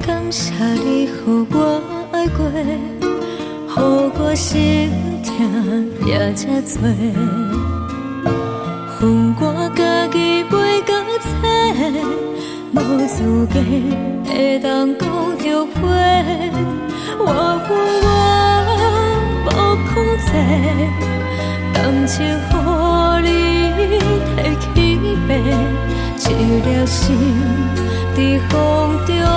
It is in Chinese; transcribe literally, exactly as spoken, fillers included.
感谢你，予我爱过，予我心痛也这多。恨我家己袂到切，无资格会当讲着话。我恨我无控制，感情予你提起白，一粒心在风中。